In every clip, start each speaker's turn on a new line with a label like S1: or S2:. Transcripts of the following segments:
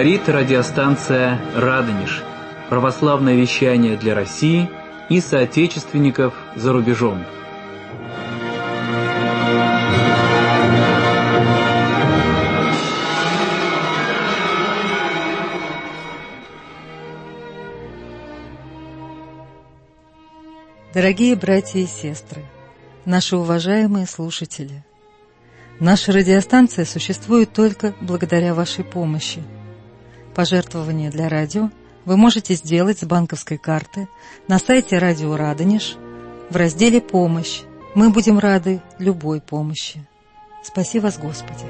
S1: Говорит радиостанция «Радонеж». Православное вещание для России и соотечественников за рубежом.
S2: Дорогие братья и сестры, наши уважаемые слушатели, наша радиостанция существует только благодаря вашей помощи. Пожертвования для радио вы можете сделать с банковской карты на сайте Радио Радонеж в разделе «Помощь». Мы будем рады любой помощи. Спаси вас, Господи!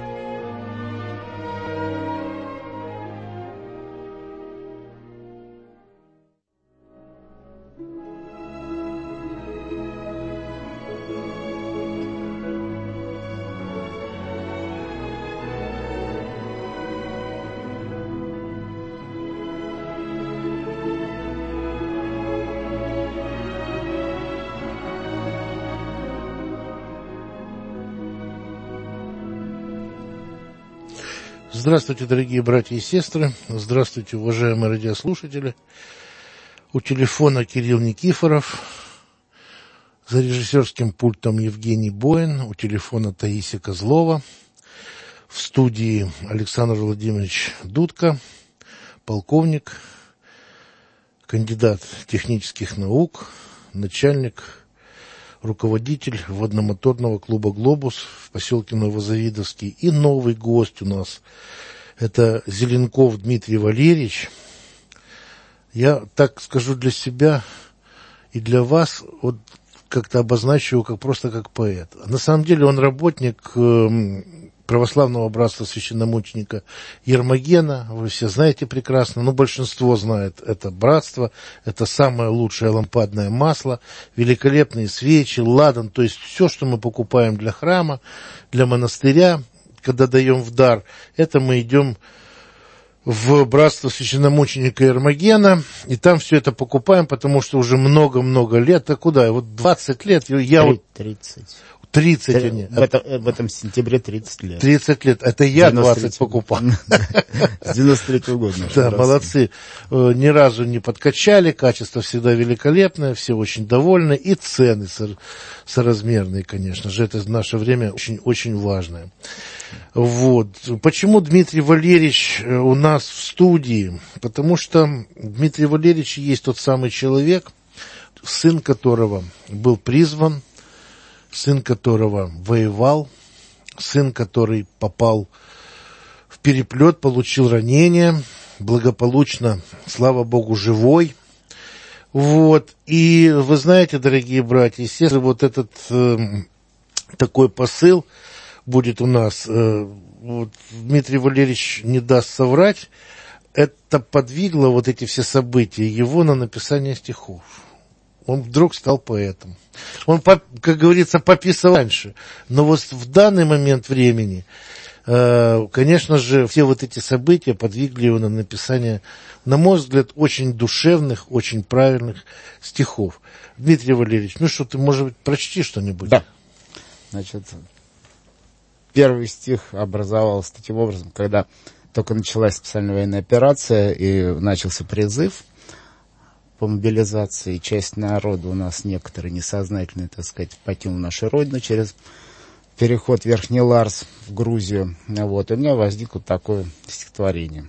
S3: Здравствуйте, дорогие братья и сестры. Здравствуйте, уважаемые радиослушатели. У телефона Кирилл Никифоров. За режиссерским пультом Евгений Боин. У телефона Таисия Козлова. В студии Александр Владимирович Дудко, полковник, кандидат технических наук, начальник, руководитель водномоторного клуба «Глобус» в поселке Новозавидовский. И новый гость у нас – это Зеленков Дмитрий Валерьевич. Я так скажу для себя и для вас, вот как-то обозначу его просто как поэт. На самом деле он работник православного братства священномученика Ермогена. Вы все знаете прекрасно, но большинство знает это братство. Это самое лучшее лампадное масло, великолепные свечи, ладан. То есть все, что мы покупаем для храма, для монастыря, когда даем в дар, это мы идем в братство священномученика Ермогена, и там все это покупаем, потому что уже много-много лет. А куда? Вот 20 лет. Я 30.
S4: В этом сентябре 30 лет.
S3: 30 лет. Это я 20 покупал.
S4: С 93-го года.
S3: Да, молодцы. Ни разу не подкачали, качество всегда великолепное, все очень довольны, и цены соразмерные, конечно же. Это в наше время очень-очень важное. Вот. Почему Дмитрий Валерьевич у нас в студии? Потому что Дмитрий Валерьевич есть тот самый человек, сын которого был призван, сын которого воевал, сын, который попал в переплет, получил ранение, благополучно, слава Богу, живой. Вот. И вы знаете, дорогие братья и сестры, вот этот такой посыл будет у нас. Вот, Дмитрий Валерьевич не даст соврать. Это подвигло вот эти все события его на написание стихов. Он вдруг стал поэтом. Он, как говорится, пописал раньше. Но вот в данный момент времени, конечно же, все вот эти события подвигли его на написание, на мой взгляд, очень душевных, очень правильных стихов. Дмитрий Валерьевич, ну что, ты, может быть, прочти что-нибудь?
S4: Да. Значит, первый стих образовался таким образом, когда только началась специальная военная операция и начался призыв по мобилизации, часть народа у нас некоторые несознательные, так сказать, покинул нашу родину через переход Верхний Ларс в Грузию. Вот, и у меня возникло такое стихотворение.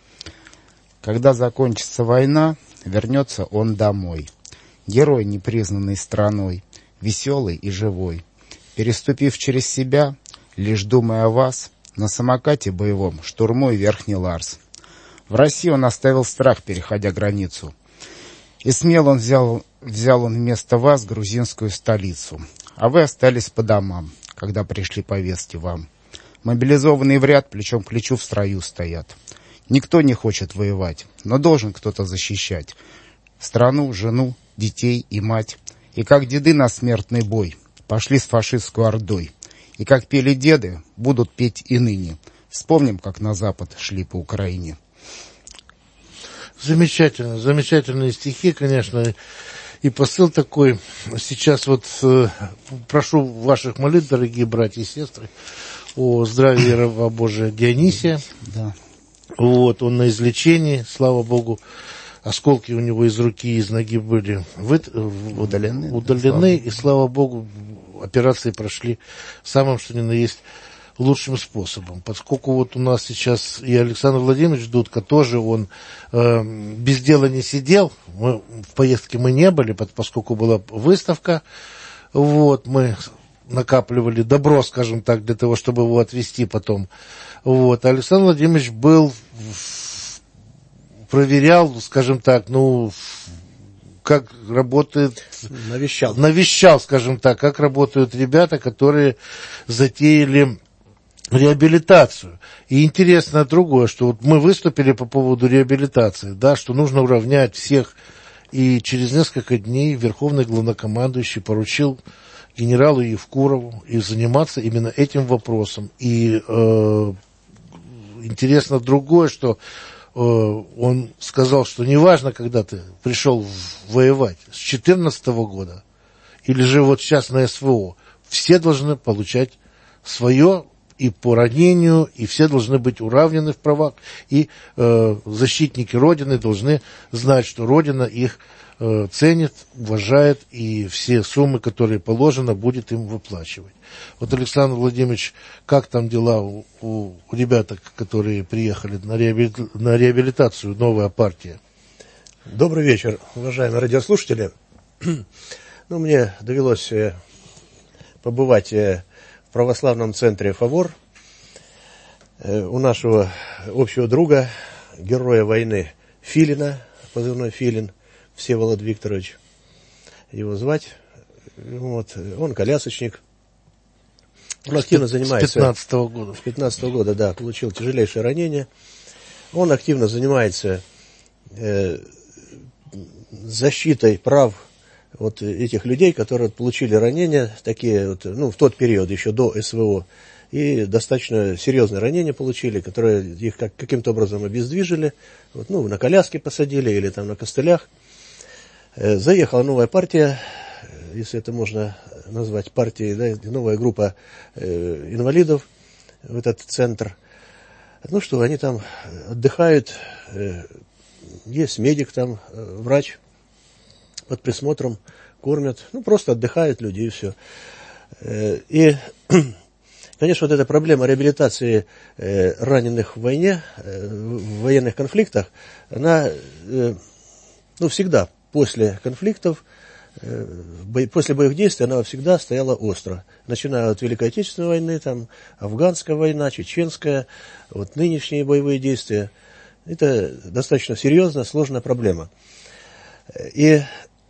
S4: Когда закончится война, вернется он домой. Герой, непризнанный страной, веселый и живой. Переступив через себя, лишь думая о вас, на самокате боевом штурмуй Верхний Ларс. В России он оставил страх, переходя границу. И смело он взял вместо вас грузинскую столицу. А вы остались по домам, когда пришли повестки вам. Мобилизованные в ряд, плечом к плечу в строю стоят. Никто не хочет воевать, но должен кто-то защищать страну, жену, детей и мать. И как деды на смертный бой пошли с фашистской ордой. И как пели деды, будут петь и ныне. Вспомним, как на запад шли по Украине.
S3: Замечательно, замечательные стихи, конечно, и посыл такой. Сейчас вот прошу ваших молитв, дорогие братья и сестры, о здравии раба Божия Дионисия.
S4: Да.
S3: Вот, он на излечении, слава богу. Осколки у него из руки, из ноги были удалены, и, слава богу, операции прошли самым, что ни на есть, лучшим способом. Поскольку вот у нас сейчас и Александр Владимирович Дудко тоже, он без дела не сидел, в поездке мы не были, поскольку была выставка, вот, мы накапливали добро, скажем так, для того, чтобы его отвезти потом. Вот, Александр Владимирович проверял, скажем так, как работает... Навещал, скажем так, как работают ребята, которые затеяли реабилитацию. И интересно другое, что вот мы выступили по поводу реабилитации, да, что нужно уравнять всех, и через несколько дней Верховный главнокомандующий поручил генералу Евкурову и заниматься именно этим вопросом. И интересно другое, что он сказал, что неважно, когда ты пришел воевать, с 2014 года или же вот сейчас на СВО, все должны получать свое и по ранению, и все должны быть уравнены в правах, и защитники Родины должны знать, что Родина их ценит, уважает, и все суммы, которые положено, будет им выплачивать. Вот, Александр Владимирович, как там дела у ребяток, которые приехали на реабилитацию, новая партия?
S5: Добрый вечер, уважаемые радиослушатели. Мне довелось побывать в православном центре «Фавор» у нашего общего друга, героя войны Филина, позывной Филин, Всеволод Викторович, его звать. Вот. Он колясочник. Он активно занимается...
S3: С 15-го года.
S5: С 15-го года, да, получил тяжелейшее ранение. Он активно занимается защитой прав вот этих людей, которые получили ранения, такие вот, в тот период, еще до СВО, и достаточно серьезные ранения получили, которые их каким-то образом обездвижили, вот, на коляске посадили или там на костылях. Заехала новая партия, если это можно назвать партией, да, новая группа инвалидов в этот центр. Они там отдыхают, есть медик там, врач под присмотром, кормят, просто отдыхают люди и все. И, конечно, вот эта проблема реабилитации раненых в войне, в военных конфликтах, она, всегда после конфликтов, после боевых действий она всегда стояла остро. Начиная от Великой Отечественной войны, там, Афганская война, Чеченская, вот нынешние боевые действия. Это достаточно серьезная, сложная проблема. И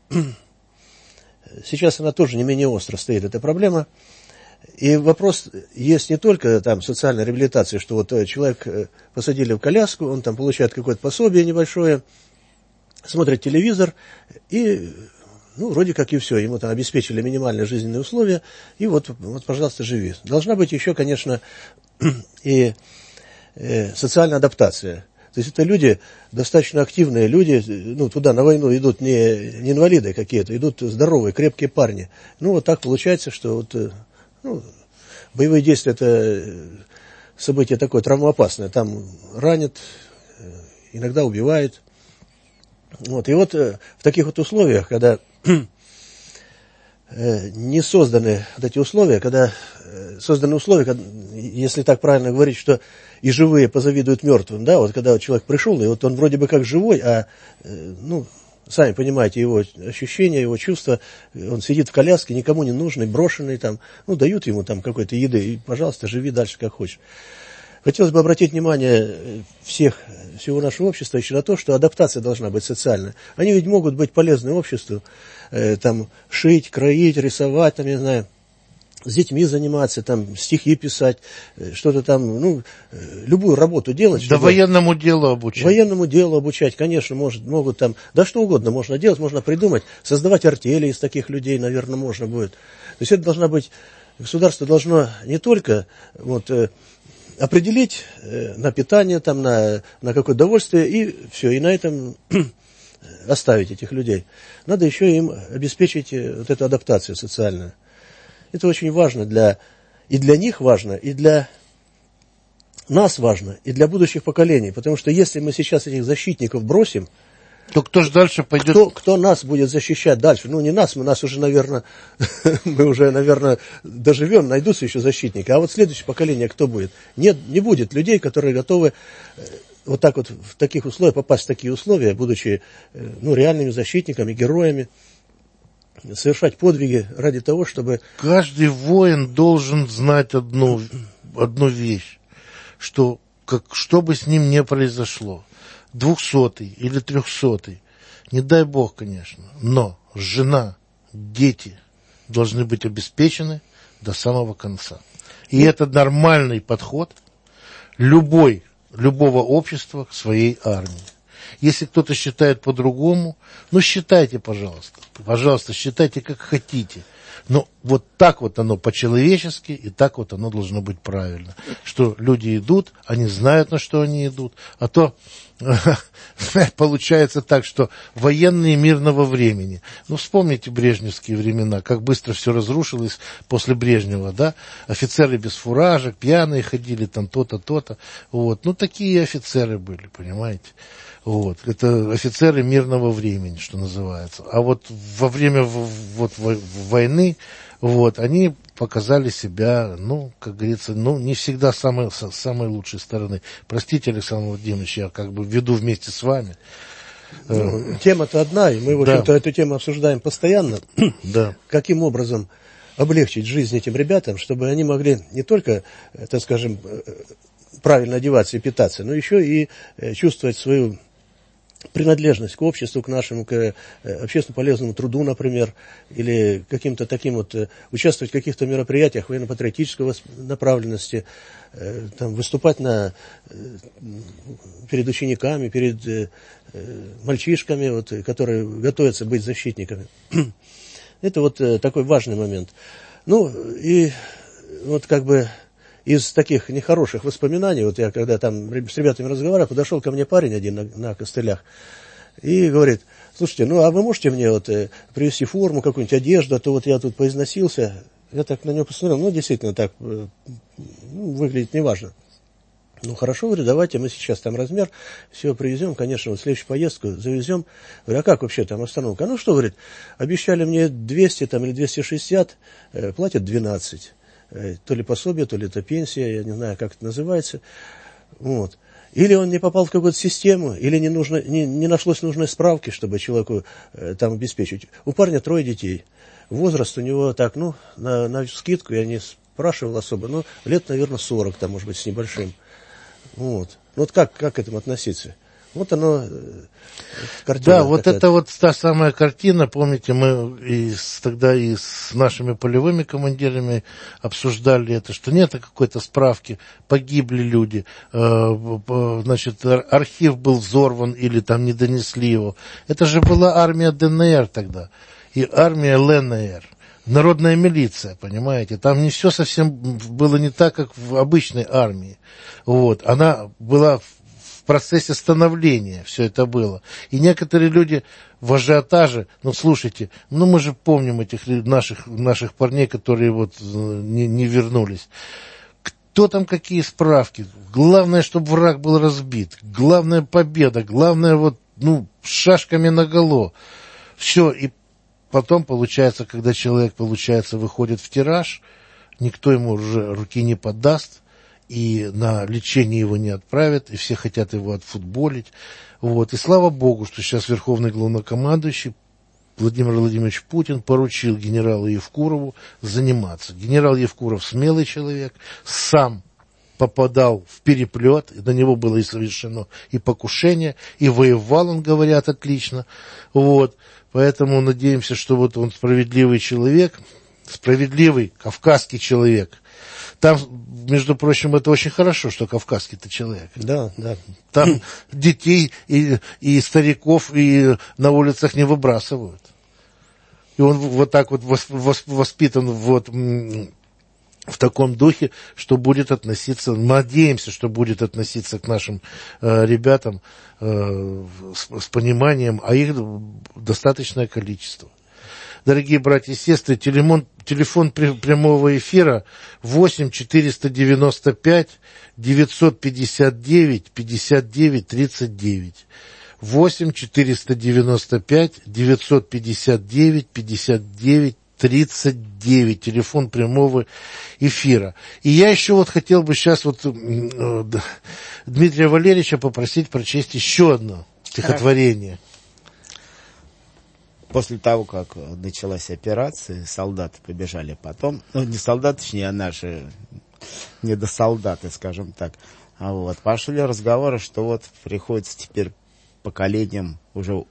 S5: сейчас она тоже не менее остро стоит, эта проблема. И вопрос есть не только там социальной реабилитации, что вот человек посадили в коляску, он там получает какое-то пособие небольшое, смотрит телевизор и, вроде как и все, ему там обеспечили минимальные жизненные условия, и вот, пожалуйста, живи. Должна быть еще, конечно, и социальная адаптация. То есть это люди, достаточно активные люди, туда на войну идут не инвалиды какие-то, идут здоровые, крепкие парни. Вот так получается, что боевые действия — это событие такое травмоопасное. Там ранят, иногда убивают. И вот в таких вот условиях, когда не созданы вот эти условия, когда созданы условия, если так правильно говорить, что и живые позавидуют мертвым, да, вот когда человек пришел, и вот он вроде бы как живой, а, сами понимаете, его ощущения, его чувства, он сидит в коляске, никому не нужный, брошенный там, дают ему там какой-то еды, и, пожалуйста, живи дальше как хочешь. Хотелось бы обратить внимание всего нашего общества еще на то, что адаптация должна быть социальная. Они ведь могут быть полезны обществу, там, шить, кроить, рисовать, там, я не знаю, с детьми заниматься, там, стихи писать, что-то там, любую работу делать.
S3: Да, военному делу обучать.
S5: Военному делу обучать, конечно, могут там, да что угодно можно делать, можно придумать, создавать артели из таких людей, наверное, можно будет. То есть это должна быть, государство должно не только определить на питание, там, на какое-то удовольствие, и все, и на этом оставить этих людей. Надо еще им обеспечить вот эту адаптацию социальную. Это очень важно и для них важно, и для нас важно и для будущих поколений. Потому что если мы сейчас этих защитников бросим,
S3: то кто же дальше пойдет?
S5: Кто нас будет защищать дальше? Ну, не нас, нас уже, наверное, мы уже, наверное, доживем, найдутся еще защитники. А вот следующее поколение кто будет? Нет, не будет людей, которые готовы вот так вот в таких условиях, попасть в такие условия, будучи реальными защитниками, героями, совершать подвиги ради того, чтобы...
S3: Каждый воин должен знать одну вещь, что бы с ним ни произошло, 200-й или 300-й, не дай бог, конечно, но жена, дети должны быть обеспечены до самого конца. И это нормальный подход любого общества к своей армии. Если кто-то считает по-другому, считайте, пожалуйста. Пожалуйста, считайте, как хотите. Но вот так вот оно по-человечески, и так вот оно должно быть правильно. Что люди идут, они знают, на что они идут. А то получается так, что военные мирного времени. Вспомните брежневские времена, как быстро все разрушилось после Брежнева, да? Офицеры без фуражек, пьяные ходили, там то-то, то-то. Вот. такие офицеры были, понимаете? Вот. Это офицеры мирного времени, что называется. А вот во время войны они показали себя, как говорится, не всегда с самой лучшей стороны. Простите, Александр Владимирович, я веду вместе с вами.
S5: Тема-то одна, и мы, в общем-то, эту тему обсуждаем постоянно.
S3: Да.
S5: Каким образом облегчить жизнь этим ребятам, чтобы они могли не только, так скажем, правильно одеваться и питаться, но еще и чувствовать свою принадлежность к обществу, к нашему, к общественно полезному труду, например, или каким-то таким участвовать в каких-то мероприятиях военно-патриотической направленности, выступать перед учениками, перед мальчишками, которые готовятся быть защитниками. Это такой важный момент. И из таких нехороших воспоминаний, я когда там с ребятами разговаривал, подошел ко мне парень один на костылях и говорит: слушайте, а вы можете мне привезти форму, какую-нибудь одежду, а то я тут поизносился. Я так на него посмотрел, действительно так выглядит неважно. Хорошо, говорю, давайте мы сейчас там размер, все привезем, конечно, в следующую поездку завезем. Говорю, а как вообще там обстановка? Говорит, обещали мне 200 или 260, платят 12. То ли пособие, то ли это пенсия, я не знаю, как это называется. Или он не попал в какую-то систему, или не нашлось нужной справки, чтобы человеку там обеспечить. У парня 3 детей. Возраст у него на скидку, я не спрашивал особо, лет, наверное, 40, может быть, с небольшим. Как к этому относиться? Оно, картина.
S3: Да, это та самая картина, помните, мы тогда и с нашими полевыми командирами обсуждали это, что нет какой-то справки, погибли люди, архив был взорван или там не донесли его. Это же была армия ДНР тогда и армия ЛНР. Народная милиция, понимаете, там не все совсем было не так, как в обычной армии. Она была в процессе становления, все это было. И некоторые люди в ажиотаже, слушайте, мы же помним этих наших парней, которые не вернулись. Кто там какие справки? Главное, чтобы враг был разбит. Главное победа. Главное шашками наголо. Все, и потом, получается, когда человек, выходит в тираж, никто ему уже руки не подаст, и на лечение его не отправят, и все хотят его отфутболить. И слава богу, что сейчас верховный главнокомандующий Владимир Владимирович Путин поручил генералу Евкурову заниматься. Генерал Евкуров смелый человек, сам попадал в переплет, и на него было и совершено и покушение, и воевал он, говорят, отлично. Поэтому надеемся, что он справедливый человек, справедливый кавказский человек. Там, между прочим, это очень хорошо, что кавказский-то человек.
S5: Да, да.
S3: Там детей и стариков и на улицах не выбрасывают. И он так воспитан в таком духе, что будет относиться, надеемся, что будет относиться к нашим ребятам с пониманием, а их достаточное количество. дорогие братья и сестры, телефон прямого эфира 8 495 959 59 39. 8 495 959 59 39, телефон прямого эфира. И я еще вот хотел бы сейчас вот Дмитрия Валерьевича попросить прочесть еще одно стихотворение.
S4: После того, как началась операция, солдаты побежали потом, ну, не солдаты, точнее, а наши недосолдаты, скажем так. Вот, пошли разговоры, что вот приходится теперь поколением уже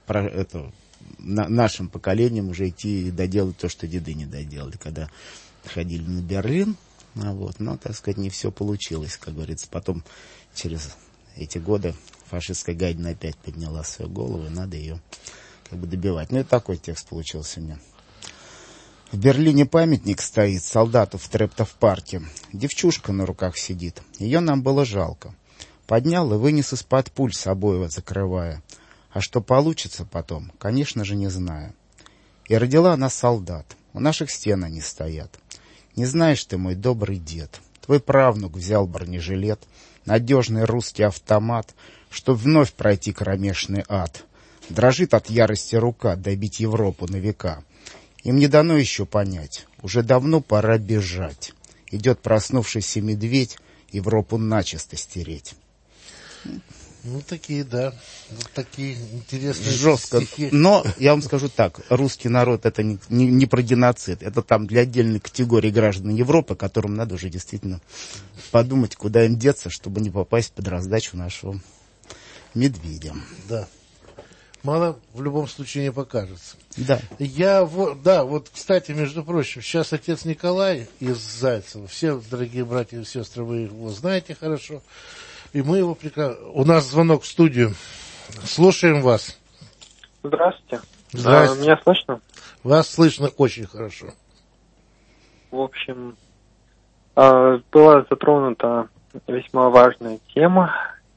S4: нашим поколением уже идти и доделать то, что деды не доделали, когда ходили на Берлин. Вот, но, так сказать, не все получилось, как говорится. Потом, через эти годы, фашистская гадина опять подняла свою голову, и надо ее как бы добивать. Ну, и такой текст получился у меня. В Берлине памятник стоит солдату в Трептов-парке. Девчушка на руках сидит. Ее нам было жалко. Поднял и вынес из-под пуль с обоего закрывая. А что получится потом, конечно же, не знаю. И родила она солдат. У наших стен они стоят. Не знаешь ты, мой добрый дед, твой правнук взял бронежилет, надежный русский автомат, чтоб вновь пройти кромешный ад. Дрожит от ярости рука добить Европу на века. Им не дано еще понять, уже давно пора бежать. Идет проснувшийся медведь Европу начисто стереть.
S3: Ну, такие, да. Вот такие интересные
S4: жестко.
S3: стихи.
S4: Но я вам скажу так, русский народ это не про геноцид, это там для отдельной категории граждан Европы, которым надо уже действительно подумать, куда им деться, чтобы не попасть под раздачу нашего медведя.
S3: Да. Мало в любом случае не покажется.
S4: Да.
S3: Вот, кстати, между прочим, сейчас отец Николай из Зайцева, все, дорогие братья и сестры, вы его знаете хорошо, и мы его прекрасно... У нас звонок в студию. Слушаем вас.
S6: Здравствуйте.
S3: Здравствуйте.
S6: Меня слышно?
S3: Вас слышно очень хорошо.
S6: В общем, была затронута весьма важная тема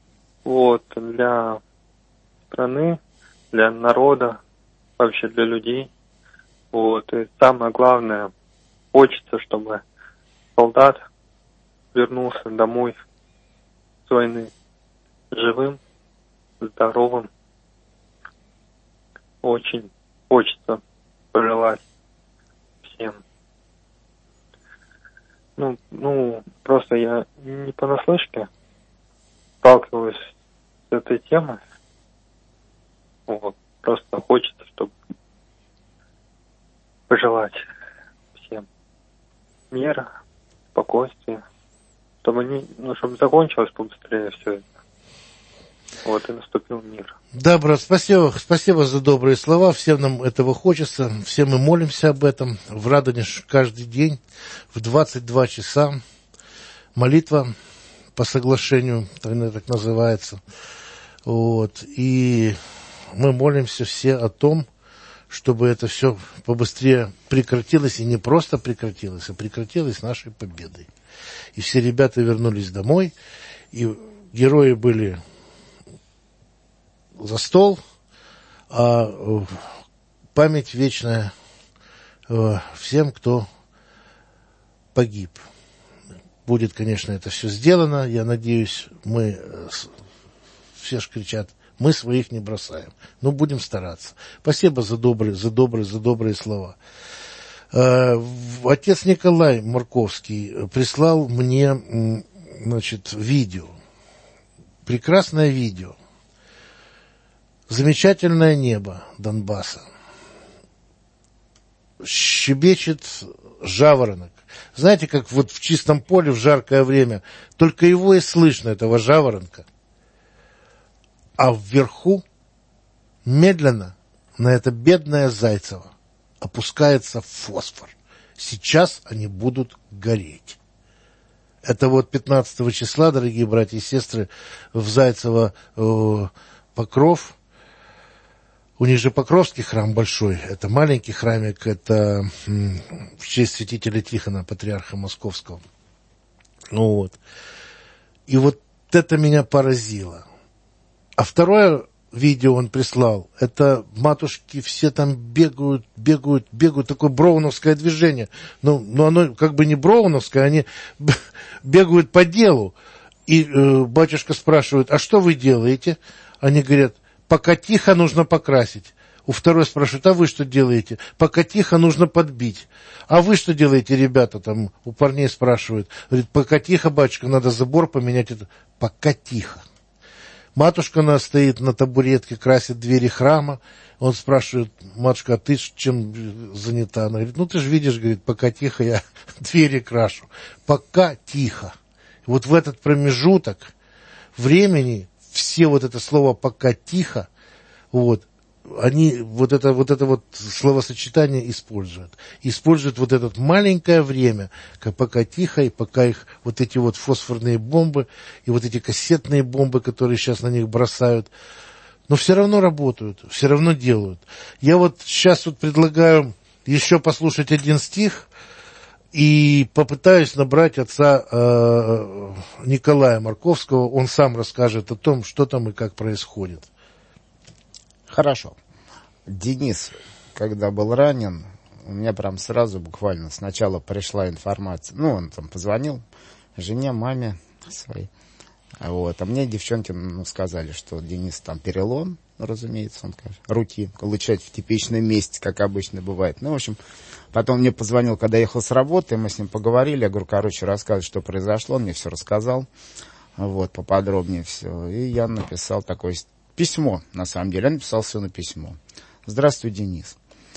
S6: для страны, для народа, вообще для людей. И самое главное, хочется, чтобы солдат вернулся домой с войны живым, здоровым. Очень хочется пожелать всем. Просто я не понаслышке сталкиваюсь с этой темой. Просто хочется, чтобы пожелать всем мира, спокойствия, чтобы чтобы закончилось побыстрее все это. И наступил мир.
S3: Да, брат, спасибо за добрые слова. Всем нам этого хочется. Все мы молимся об этом. В Радоне каждый день в 22 часа молитва по соглашению, так называется. И мы молимся все о том, чтобы это все побыстрее прекратилось, и не просто прекратилось, а прекратилось нашей победой. И все ребята вернулись домой, и герои были за стол, а память вечная всем, кто погиб. Будет, конечно, это все сделано. Я надеюсь, все ж кричат, мы своих не бросаем. Но будем стараться. Спасибо за добрые слова. Отец Николай Марковский прислал мне, видео. Прекрасное видео. Замечательное небо Донбасса. Щебечет жаворонок. Знаете, как в чистом поле в жаркое время, только его и слышно, этого жаворонка. А вверху медленно на это бедное Зайцево опускается фосфор. Сейчас они будут гореть. Это 15 числа, дорогие братья и сестры, в Зайцево Покров. У них же Покровский храм большой, это маленький храмик, это в честь святителя Тихона, патриарха Московского. И это меня поразило. А второе, видео он прислал. Это матушки все там бегают, такое броуновское движение. Но оно как бы не броуновское, они бегают по делу. И батюшка спрашивает, а что вы делаете? Они говорят, пока тихо, нужно покрасить. У второй спрашивают, а вы что делаете? Пока тихо, нужно подбить. А вы что делаете, ребята? Там у парней спрашивают. Говорит, пока тихо, батюшка, надо забор поменять. Это пока тихо. Матушка у нас стоит на табуретке, красит двери храма. Он спрашивает, матушка, а ты чем занята? Она говорит, ну ты же видишь, говорит, пока тихо, я двери крашу. Пока тихо. Вот в этот промежуток времени все вот это слово «пока тихо», вот, они вот это словосочетание используют. Используют вот это маленькое время, пока тихо, и пока их вот эти вот фосфорные бомбы и вот эти кассетные бомбы, которые сейчас на них бросают, но все равно работают, все равно делают. Я вот сейчас вот предлагаю еще послушать один стих и попытаюсь набрать отца Николая Марковского. Он сам расскажет о том, что там и как происходит.
S4: Хорошо. Денис, когда был ранен, у меня прям сразу буквально сначала пришла информация. Ну, он там позвонил жене, маме своей. Вот. А мне девчонки сказали, что Денис там перелом, разумеется, он скажет, руки получать в типичном месте, как обычно бывает. Ну, в общем, потом мне позвонил, когда ехал с работы, мы с ним поговорили. Я говорю, короче, рассказывай, что произошло. Он мне все рассказал, вот, поподробнее все. И я написал такое письмо, на самом деле. Я написал сыну письмо. Здравствуй, Денис.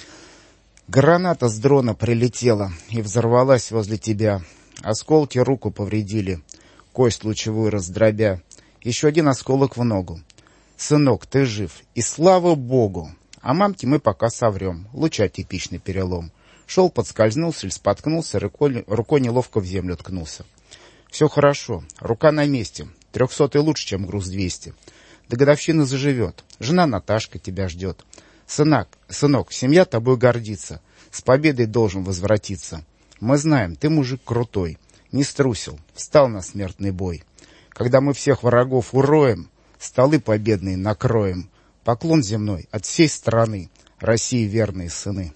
S4: Граната с дрона прилетела и взорвалась возле тебя. Осколки руку повредили, кость лучевую раздробя. Еще один осколок в ногу. Сынок, ты жив, и слава Богу. А мамке мы пока соврем. Луча типичный перелом. Шел, подскользнулся или споткнулся, рукой неловко в землю ткнулся. Все хорошо, рука на месте. 300-й лучше, чем груз 200. До годовщины заживет. Жена Наташка тебя ждет. Сынок, семья тобой гордится. С победой должен возвратиться. Мы знаем, ты мужик крутой. Не струсил, встал на смертный бой. Когда мы всех врагов уроем, столы победные накроем. Поклон земной от всей страны. России верные сыны.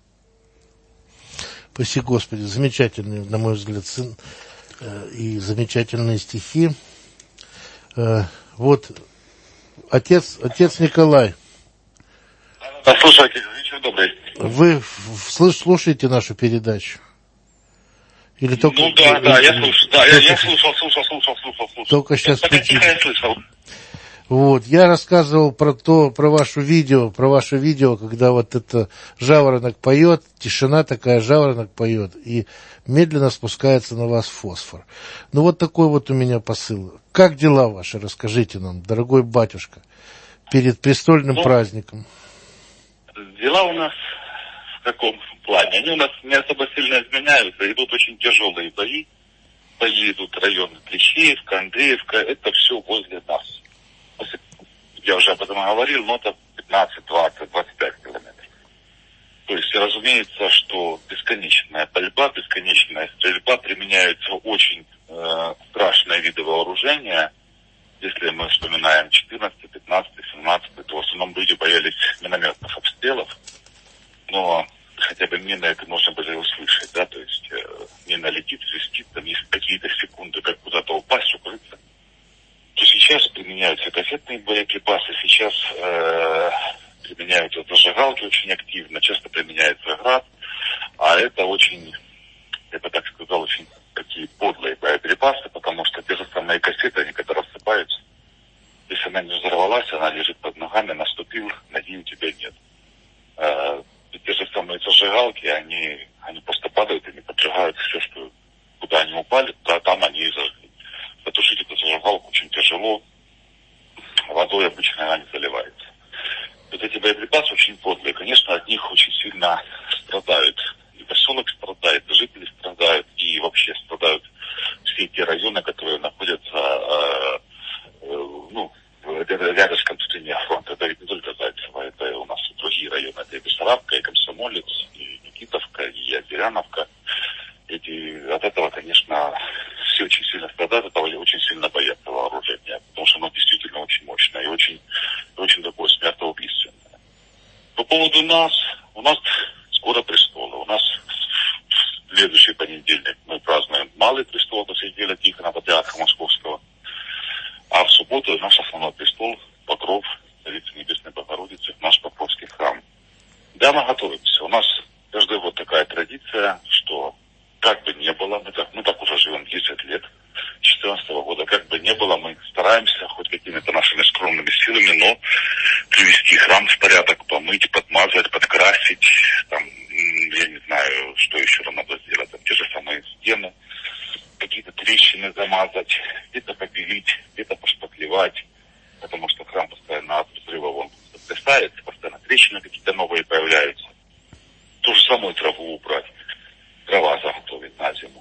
S3: Спаси Господи, замечательные, на мой взгляд, сын и замечательные стихи. Вот отец Николай.
S7: Слушайте, вечер добрый.
S3: Вы слушаете нашу передачу? Или только...
S7: Ну да, я слушаю. Да, я слушал.
S3: Только сейчас...
S7: Тихо я слышал.
S3: Вот, я рассказывал про ваше видео, когда вот это жаворонок поет, тишина такая, жаворонок поет, и медленно спускается на вас фосфор. Ну вот такой вот у меня посыл. Как дела ваши, расскажите нам, дорогой батюшка, перед престольным праздником?
S7: Дела у нас в каком плане? Они у нас не особо сильно изменяются, идут очень тяжелые бои. Бои идут районы Плещеевка, Андреевка, это все возле нас. Я уже об этом говорил, но это 15, 20, 25 километров. То есть, разумеется, что бесконечная борьба, бесконечная стрельба, применяются очень страшные виды вооружения. Если мы вспоминаем 14, 15, 17, то в основном люди боялись минометных обстрелов. Но хотя бы мины это можно было услышать, да, то есть мина летит, свистит, там есть какие-то секунды, как куда-то упасть, укрыться. То сейчас применяются кассетные боеприпасы, сейчас применяются зажигалки очень активно, часто применяется град, а это очень, я бы так сказал, очень такие подлые боеприпасы, потому что те же самые кассеты, они когда рассыпаются, если она не взорвалась, она лежит под ногами, наступил, ноги у тебя нет. Те же самые зажигалки, они просто падают и не поджигают все, что куда они упали, да, там они и зажгли. Потушить эту зажигалку очень тяжело, водой обычно она не заливается. Вот эти боеприпасы очень подлые, конечно, от них очень сильно страдают. И поселок страдает, и жители страдают, и вообще страдают все те районы, которые находятся рядышком с линией фронта. Это ведь не только Зайцево, это у нас и другие районы. Это и Бессарабка, и Комсомолец, и Никитовка, и Озеряновка. От этого, конечно, все очень сильно страдают, от этого очень сильно боятся вооружения, потому что оно действительно очень мощное и очень такое у нас скоро престолы. У нас в следующий понедельник мы празднуем Малый престол до святителя Тихона, патриарха Московского. А в субботу наш основной престол, Покров, Царицы Небесной Богородицы, наш Покровский храм. Да, мы готовимся. У нас каждый год такая традиция, что как бы ни было, мы так уже живем 10 лет, с 2014 года, как бы ни было, мы стараемся хоть какими-то нашими скромными силами, но привести храм в порядок, помыть, подмазать, подкрасить, там, я не знаю, что еще нам надо сделать, там, те же самые стены, какие-то трещины замазать, где-то побелить, где-то пошпаклевать, потому что храм постоянно от взрыва он сотрясается, постоянно трещины какие-то новые появляются. Ту же самую траву убрать, дрова заготовить на зиму.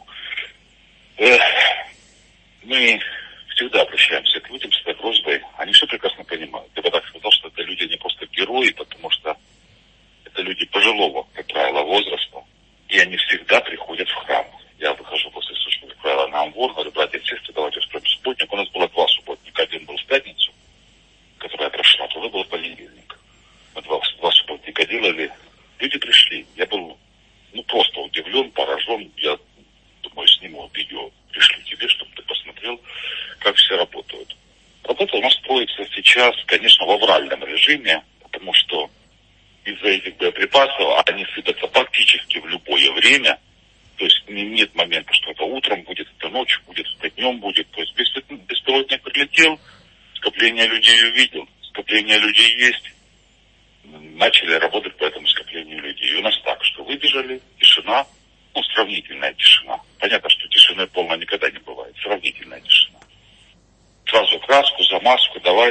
S7: Мы всегда обращаемся к людям с этой просьбой, они все прекрасно понимают. Я бы так сказал, что это люди не просто герои, потому что это люди пожилого, как правило, возраста, и они всегда приходят в храм. Я выхожу после службы, как правило, на Амвор, говорю, братья и сестры, давайте устроим субботник. У нас было 2 субботника. Один был в пятницу, которая прошла, второй был в понедельник. Мы 2 субботника делали. Люди пришли. Я был, просто удивлен, поражен. Я думаю, сниму видео, пришлю тебе, чтобы ты посмотрел, как все работают. Работа у нас строится сейчас, конечно, в авральном режиме, потому что из-за этих боеприпасов они сыпятся практически в любое время. То есть нет момента, что это утром будет, это ночью будет, это днем будет. То есть беспилотник прилетел, скопление людей увидел, скопление людей есть. Начали работать по этому скоплению людей. И у нас так, что выбежали, тишина, сравнительная тишина. Понятно, что тишины полно никогда не бывает. Сравнительная тишина. Сразу краску, замазку, давай,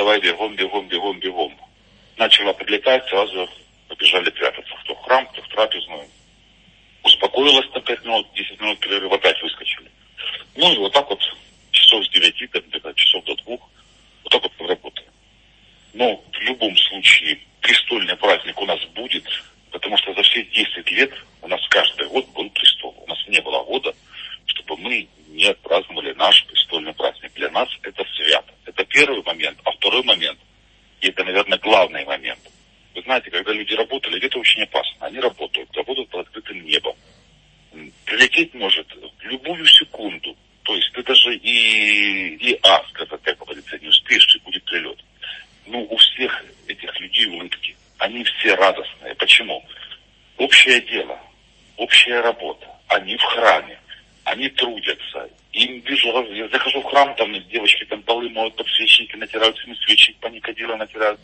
S7: бегом. Начало прилетать, сразу побежали прятаться. Кто в храм, кто в трапезную. Успокоилась на 5 минут, 10 минут перерыва, опять выскочили. И вот так вот часов с 9, где-то часов до 2, вот так вот мы работаем. Но в любом случае престольный праздник у нас будет, потому что за все 10 лет у нас каждый год был престол. У нас не было года, чтобы мы не отпраздновали наш престольный праздник. Для нас это свято. Это первый момент. А второй момент, и это, наверное, главный момент. Вы знаете, когда люди работали, это очень опасно. Они работают под открытым небом. Прилететь может в любую секунду. То есть ты даже сказать, как говорится, не успеешь, и будет прилет. У всех этих людей улыбки. Они все радостные. Почему? Общее дело, общая работа. Они в храме. Они трудятся. Им вижу, я захожу в храм, там девочки там полы моют, подсвечники натирают, свечи паникадило натирают.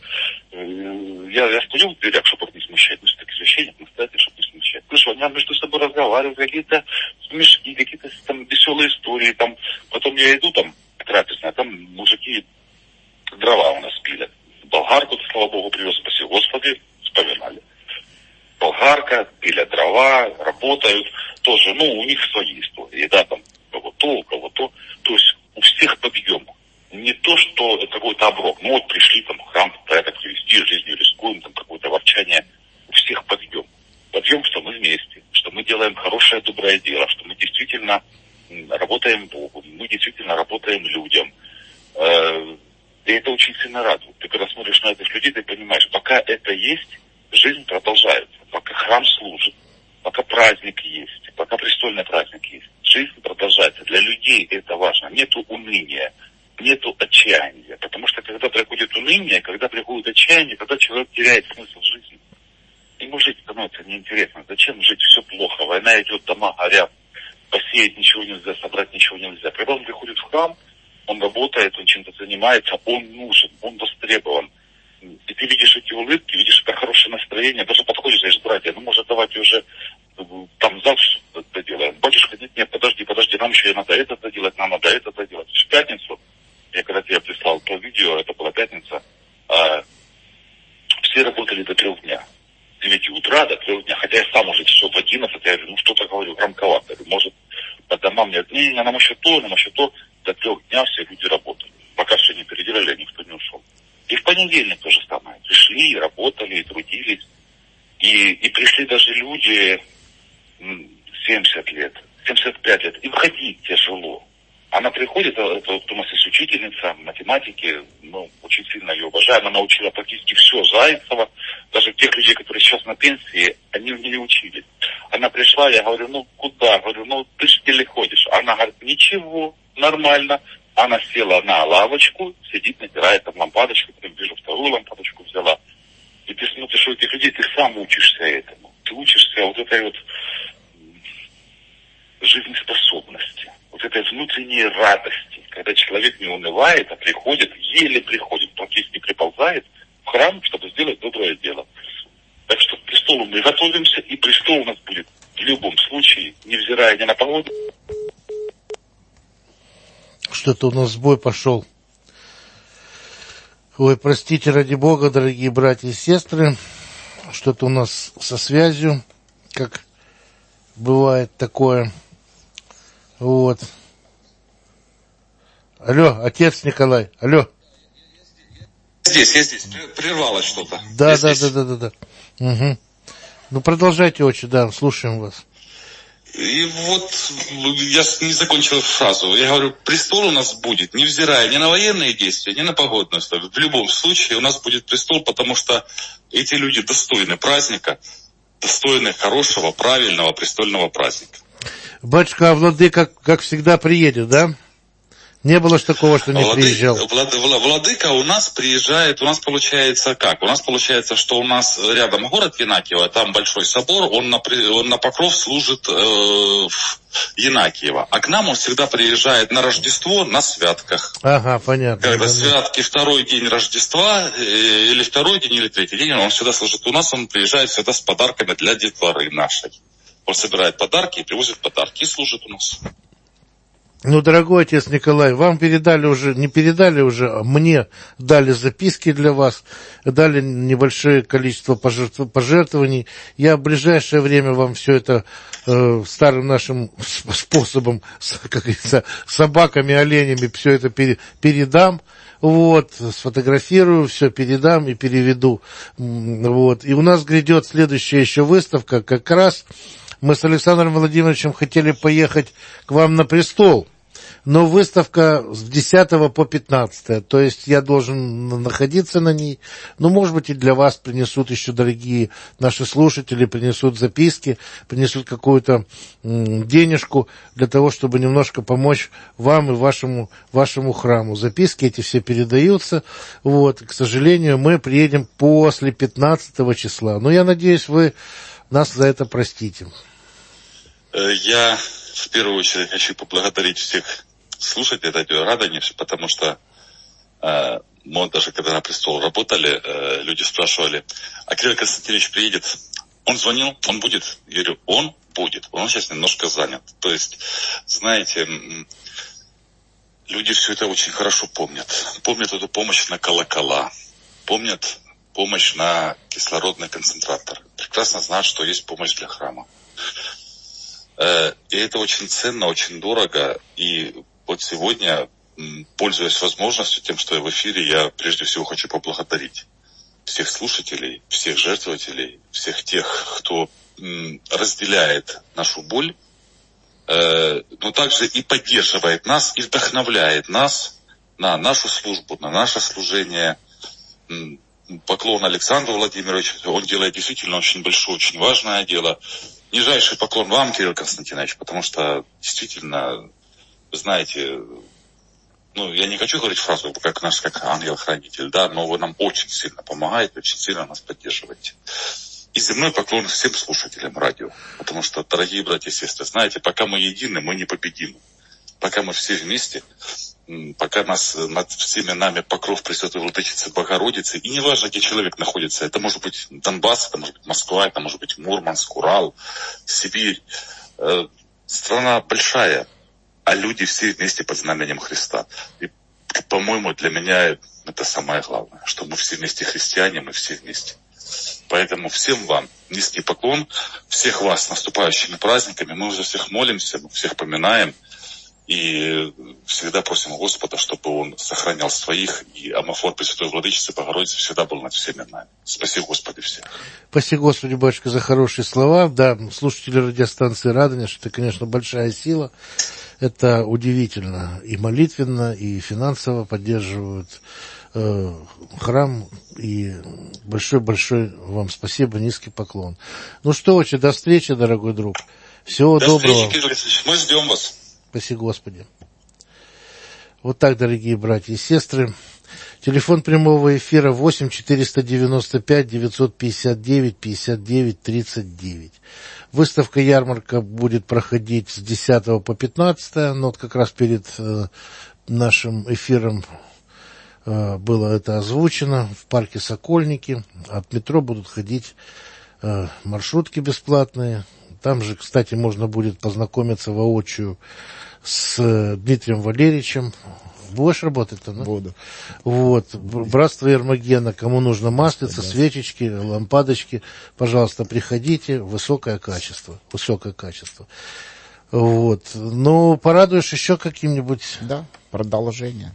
S7: Я стою в дверях, чтобы их не смущать. Все-таки священник, настоятель, чтобы не смущать. Они между собой разговаривают, какие-то смешки, какие-то там веселые истории. Там. Потом я иду там трапезная, там мужики дрова у нас пилят. Болгарку, слава Богу, привез, спаси Господи, вспоминали. Болгарка, пилят дрова, работают. Тоже, у них свои истории, да, там, у кого-то. То есть у всех подъем. Не то, что это какой-то оброк. Пришли там в храм, порядок привести, жизнью рискуем, там какое-то ворчание. У всех подъем. Подъем, что мы вместе, что мы делаем хорошее, доброе дело, что мы действительно работаем Богу, мы действительно работаем людям. И это очень сильно радует. Ты когда смотришь на этих людей, ты понимаешь, пока это есть, жизнь продолжается. Пока храм служит, пока праздник есть, пока престольный праздник есть, жизнь продолжается. Для людей это важно. Нету уныния, нету отчаяния. Потому что когда приходит уныние, когда приходит отчаяние, когда человек теряет смысл жизни. Ему жить становится неинтересно. Зачем жить? Все плохо. Война идет, дома горят. Посеять ничего нельзя, собрать ничего нельзя. Когда он приходит в храм, он работает, он чем-то занимается, он нужен, он востребован. И ты видишь эти улыбки, видишь это хорошее настроение, даже подходишь, говоришь, братья, может давайте уже там завтра что-то доделаем. Батюшка, нет, подожди, нам еще надо это доделать, нам надо это доделать. В пятницу, я когда тебе прислал то видео, это была пятница, все работали до 3 дня. С 9 утра до 3 дня, хотя я сам уже часов в 11, я говорю, что-то говорю, громковато. Может, по домам нет, нам еще то, до 3 дня все люди работали. Пока все не переделали, никто не ушел. И в понедельник то же самое. Пришли, работали, и трудились. И пришли даже люди 70 лет, 75 лет. Им ходить тяжело. Она приходит, это у нас есть учительница математики, ну, очень сильно ее уважаем, она учила практически все Зайцева, даже тех людей, которые сейчас на пенсии, они в ней учились. Она пришла, я говорю, ну, куда? Говорю, ну, ты ж еле ходишь. Она говорит, ничего, нормально. Она села на лавочку, сидит, набирает там лампадочку, потом вижу, вторую лампадочку взяла. И ты смотришь у этих людей, ты сам учишься этому. Ты учишься вот этой вот жизнеспособности, вот этой внутренней радости, когда человек не унывает, а приходит, еле приходит, практически приползает в храм, чтобы сделать доброе дело. Так что к престолу мы готовимся, и престол у нас будет в любом случае, невзирая ни на погоду.
S3: Что-то у нас сбой пошел. Ой, простите, ради Бога, дорогие братья и сестры, что-то у нас со связью, как бывает такое. Вот. Алло, отец Николай, алло.
S8: Я здесь. Прервалось что-то.
S3: Да. Угу. Ну, продолжайте, отче, да, слушаем вас.
S8: И вот я не закончил фразу. Я говорю, престол у нас будет, невзирая ни на военные действия, ни на погодные условия. В любом случае у нас будет престол, потому что эти люди достойны праздника, достойны хорошего, правильного престольного праздника.
S3: Батюшка, а владыка, как всегда, приедет, да? Не было ж такого, что не приезжал.
S8: Владыка у нас приезжает, у нас получается как? У нас получается, что у нас рядом город Янакиево, там большой собор, он на покров служит Янакиево. А к нам он всегда приезжает на Рождество, на святках.
S3: Ага, понятно.
S8: Когда святки, второй день Рождества, или второй день, или третий день, он всегда служит у нас, он приезжает всегда с подарками для детворы нашей. Он собирает подарки и привозит подарки и служит у нас.
S3: Ну, дорогой отец Николай, вам передали уже, не передали уже, а мне дали записки для вас, дали небольшое количество пожертвований. Я в ближайшее время вам все это старым нашим способом, как говорится, собаками, оленями, все это передам. Вот, сфотографирую, все передам и переведу. Вот. И у нас грядет следующая еще выставка, как раз мы с Александром Владимировичем хотели поехать к вам на престол, но выставка с 10 по 15, то есть я должен находиться на ней. Ну, может быть, и для вас принесут еще, дорогие наши слушатели, принесут записки, принесут какую-то денежку для того, чтобы немножко помочь вам и вашему храму. Записки эти все передаются. Вот, к сожалению, мы приедем после 15 числа. Но я надеюсь, вы нас за это простите.
S8: Я в первую очередь хочу поблагодарить всех слушателей радио Радонеж, потому что мы даже когда на престол работали, люди спрашивали, а Кирилл Константинович приедет? Он звонил, он будет? Я говорю, он будет, он сейчас немножко занят. То есть, знаете, люди все это очень хорошо помнят. Помнят эту помощь на колокола, помнят помощь на кислородный концентратор. Прекрасно знают, что есть помощь для храма. И это очень ценно, очень дорого. И вот сегодня, пользуясь возможностью, тем, что я в эфире, я прежде всего хочу поблагодарить всех слушателей, всех жертвователей, всех тех, кто разделяет нашу боль, но также и поддерживает нас, и вдохновляет нас на нашу службу, на наше служение. Поклон Александру Владимировичу, он делает действительно очень большое, очень важное дело. Нижайший поклон вам, Кирилл Константинович, потому что действительно, вы знаете, ну, я не хочу говорить фразу, как наш, как ангел-хранитель, да, но вы нам очень сильно помогаете, очень сильно нас поддерживаете. И земной поклон всем слушателям радио, потому что, дорогие братья и сестры, знаете, пока мы едины, мы непобедимы. Пока мы все вместе, пока над всеми нами покров Пресвятой Владычицы Богородицы, и неважно, где человек находится, это может быть Донбасс, это может быть Москва, это может быть Мурманск, Урал, Сибирь. Страна большая, а люди все вместе под знаменем Христа. И, по-моему, для меня это самое главное, что мы все вместе христиане, мы все вместе. Поэтому всем вам низкий поклон, всех вас с наступающими праздниками, мы за всех молимся, мы всех поминаем. И всегда просим Господа, чтобы Он сохранял своих, и амофор Пресвятой Владычицы Богородицы всегда был над всеми нами. Спаси Господи всех.
S3: Спаси Господи, батюшка, за хорошие слова. Да, слушатели радиостанции Радонеж, это, конечно, большая сила. Это удивительно. И молитвенно, и финансово поддерживают храм. И большое-большое вам спасибо, низкий поклон. Ну что, отче, до встречи, дорогой друг. Всего доброго.
S8: До встречи, Кирилл Алексеевич. Мы ждем вас.
S3: Спаси Господи. Вот так, дорогие братья и сестры. Телефон прямого эфира 8 495 959 59 39. Выставка-ярмарка будет проходить с 10 по 15, но вот как раз перед нашим эфиром было это озвучено в парке Сокольники. От метро будут ходить маршрутки бесплатные. Там же, кстати, можно будет познакомиться воочию с Дмитрием Валерьевичем. Будешь работать-то, да?
S4: Буду.
S3: Вот. Братство Ермогена. Кому нужно маслица, свечечки, лампадочки, пожалуйста, приходите. Высокое качество. Высокое качество. Вот. Ну, порадуешь еще каким-нибудь?
S4: Да, продолжение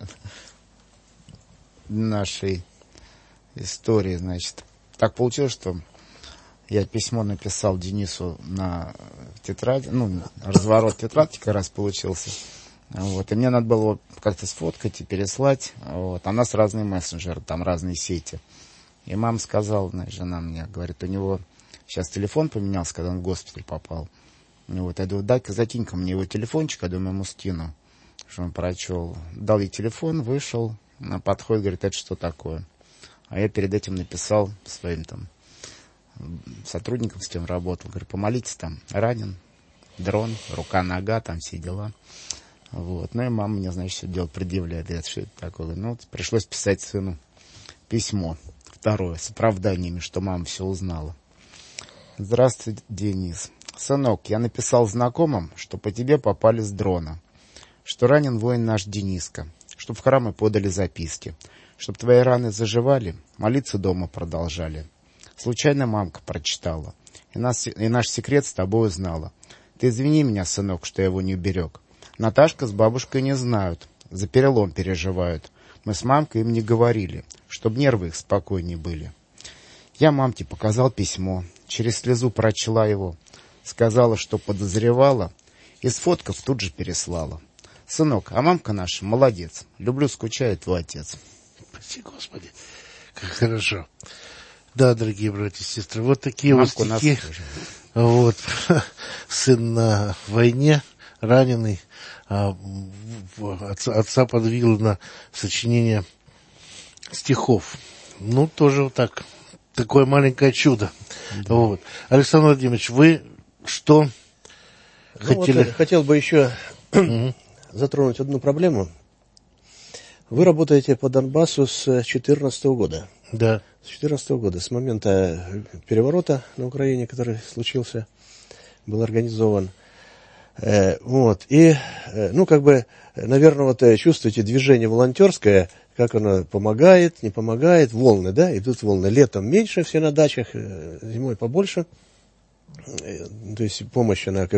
S4: нашей истории, значит. Так получилось, что я письмо написал Денису на тетради, разворот тетрадки как раз получился. Вот, и мне надо было его как-то сфоткать и переслать. Вот, а у нас разные мессенджеры, там разные сети. И мама сказала, жена мне, говорит, у него сейчас телефон поменялся, когда он в госпиталь попал. Вот, я думаю, дай-ка закинь-ка мне его телефончик, я думаю, ему скину, что он прочел. Дал ей телефон, вышел, на подходит, говорит, это что такое? А я перед этим написал своим там сотрудникам, с кем работал, говорю, помолитесь там, ранен, дрон, рука, нога, там все дела. Вот. Ну и мама мне, значит, все дело предъявляет, говорит, что это такое. Ну, пришлось писать сыну письмо, второе, с оправданиями, что мама все узнала. Здравствуй, Денис. Сынок, я написал знакомым, что по тебе попали с дрона, что ранен воин наш Дениска, чтоб в храмы подали записки, чтоб твои раны заживали, молиться дома продолжали. Случайно мамка прочитала, и наш секрет с тобой узнала. Ты извини меня, сынок, что я его не уберег. Наташка с бабушкой не знают, за перелом переживают. Мы с мамкой им не говорили, чтоб нервы их спокойнее были. Я мамке показал письмо, через слезу прочла его, сказала, что подозревала, и сфоткав тут же переслала. Сынок, а мамка наша молодец, люблю, скучает твой отец.
S3: Спасибо, Господи, как хорошо. Да, дорогие братья и сестры, вот такие
S4: мамку
S3: вот стихи. Вот, сын на войне, раненый, отца подвигло на сочинение стихов. Ну, тоже вот так, такое маленькое чудо. Да. Вот. Александр Владимирович, вы что хотели?
S5: Вот, хотел бы еще затронуть одну проблему. Вы работаете по Донбассу с 2014 года.
S3: Да.
S5: С 2014 года, с момента переворота на Украине, который случился, был организован. Вот. И, наверное, вот чувствуете движение волонтерское, как оно помогает, не помогает, волны, да, идут волны. Летом меньше все на дачах, зимой побольше. То есть помощь, она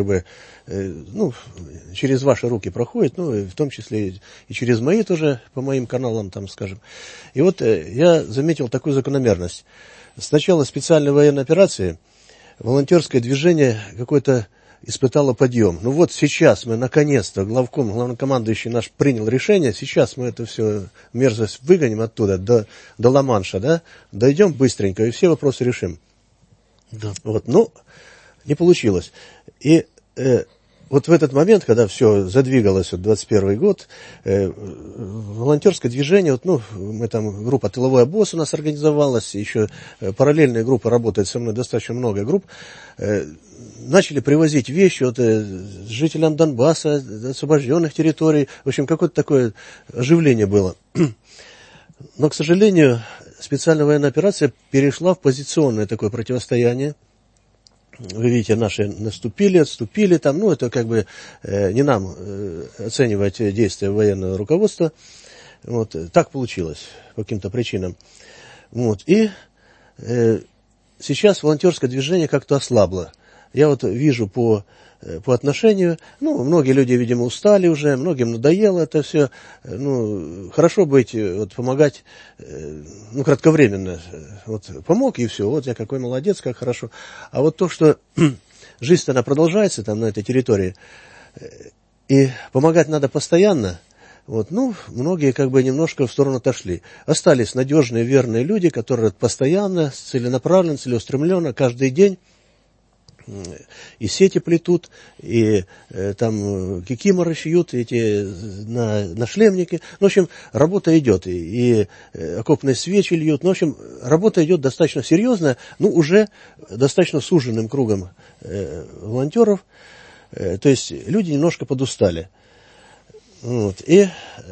S5: через ваши руки проходит, в том числе и через мои тоже, по моим каналам, там, скажем. И вот я заметил такую закономерность. С начала специальной военной операции волонтерское движение какое-то испытало подъем. Ну вот сейчас мы наконец-то, главнокомандующий наш принял решение, сейчас мы это все мерзость выгоним оттуда, до Ла-Манша, да, дойдем быстренько и все вопросы решим. Да. Вот, не получилось. И вот в этот момент, когда все задвигалось, 21 год, волонтерское движение, мы там, группа «Тыловой обоз» у нас организовалась, еще параллельная группа работает со мной, достаточно много групп, начали привозить вещи жителям Донбасса, освобожденных территорий, в общем, какое-то такое оживление было. Но, к сожалению, специальная военная операция перешла в позиционное такое противостояние. Вы видите, наши наступили, отступили, там, это не нам оценивать действия военного руководства. Вот, так получилось по каким-то причинам. Вот, и сейчас волонтерское движение как-то ослабло. Я вижу по отношению, многие люди, видимо, устали уже, многим надоело это все. Хорошо быть, помогать, кратковременно. Помог и все, я какой молодец, как хорошо. А то, что жизнь, она продолжается там на этой территории, И помогать надо постоянно. Вот, ну, многие как бы немножко в сторону отошли. Остались надежные, верные люди, которые постоянно, целенаправленно, целеустремленно, каждый день и сети плетут, и там кикиморы шьют, эти на шлемники. Ну, в общем, работа идет, и окопные свечи льют. Ну, в общем, работа идет достаточно серьезная, ну, уже достаточно суженным кругом волонтеров. То есть люди немножко подустали. Вот, и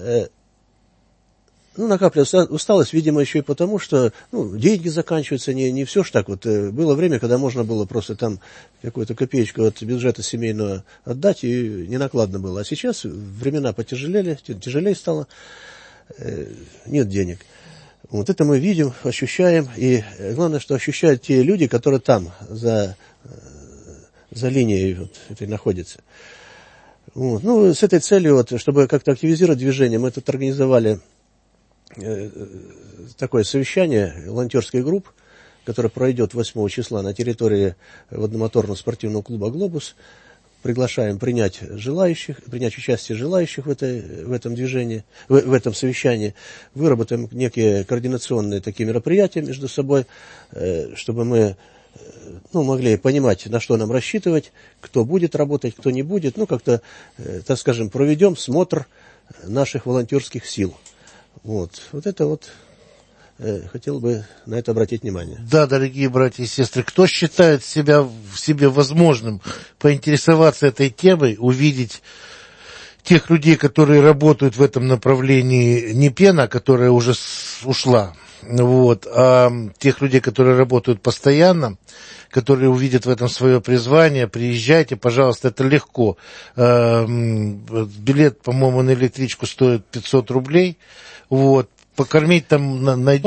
S5: накапливается усталость, видимо, еще и потому, что деньги заканчиваются, не все ж так. Вот было время, когда можно было просто там какую-то копеечку от бюджета семейного отдать, и не накладно было. А сейчас времена потяжелели, тяжелее стало, нет денег. Вот это мы видим, ощущаем, и главное, что ощущают те люди, которые там, за линией вот этой находятся. Вот. Ну, с этой целью, вот, чтобы как-то активизировать движение, мы тут организовали такое совещание волонтерских групп, которое пройдет 8 числа на территории водомоторного спортивного клуба «Глобус». Приглашаем принять участие желающих в этом движении, в этом совещании. Выработаем некие координационные такие мероприятия между собой, чтобы мы могли понимать, на что нам рассчитывать, кто будет работать, кто не будет. Как-то, так скажем, проведем смотр наших волонтерских сил. Вот это вот хотел бы на это обратить внимание.
S3: Да, дорогие братья и сестры, кто считает в себе возможным поинтересоваться этой темой, увидеть тех людей, которые работают в этом направлении, не пена, которая уже ушла, а тех людей, которые работают постоянно, которые увидят в этом свое призвание, приезжайте, пожалуйста, это легко. Билет, по-моему, на электричку стоит 500 рублей. Покормить там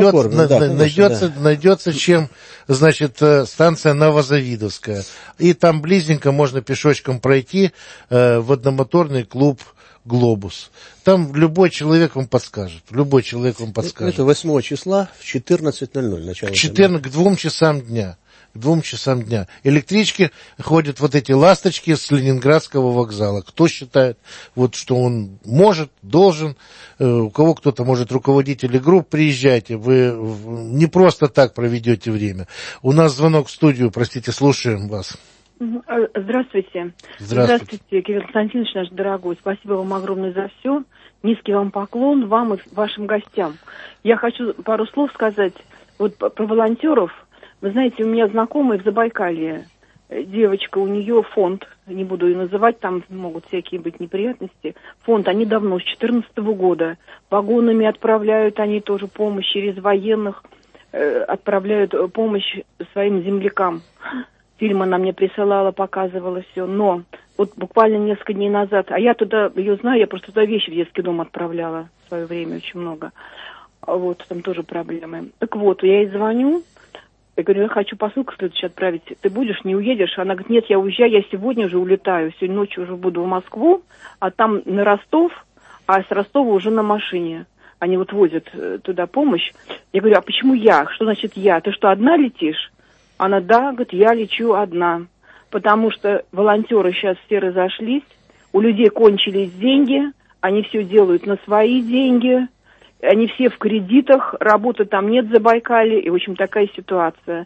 S3: найдется чем, станция Новозавидовская. И там близненько можно пешочком пройти в водомоторный клуб «Глобус». Там любой человек вам подскажет. Это
S5: 8 числа в 14:00 начало.
S3: К 2 часам дня. К 2 часам дня. Электрички ходят эти ласточки с Ленинградского вокзала. Кто считает, что он может, должен, у кого кто-то может, руководители групп, приезжайте. Вы не просто так проведете время. У нас звонок в студию, простите, слушаем вас.
S9: Здравствуйте. Здравствуйте, Кирилл Константинович, наш дорогой. Спасибо вам огромное за все. Низкий вам поклон, вам и вашим гостям. Я хочу пару слов сказать про волонтеров. Вы знаете, у меня знакомая в Забайкалье, девочка, у нее фонд, не буду ее называть, там могут всякие быть неприятности. Фонд, они давно, с 2014 года, вагонами отправляют, они тоже помощь через военных, отправляют помощь своим землякам. Фильм она мне присылала, показывала все, но буквально несколько дней назад, а я туда, ее знаю, я просто туда вещи в детский дом отправляла в свое время очень много. Там тоже проблемы. Так я ей звоню. Я говорю, я хочу посылку следующую отправить. Ты будешь, не уедешь? Она говорит, нет, я уезжаю, я сегодня уже улетаю. Сегодня ночью уже буду в Москву, а там на Ростов, а с Ростова уже на машине. Они возят туда помощь. Я говорю, а почему я? Что значит я? Ты что, одна летишь? Она, да, говорит, я лечу одна. Потому что волонтеры сейчас все разошлись, у людей кончились деньги, они все делают на свои деньги. Они все в кредитах, работы там нет в Забайкалье, и, в общем, такая ситуация.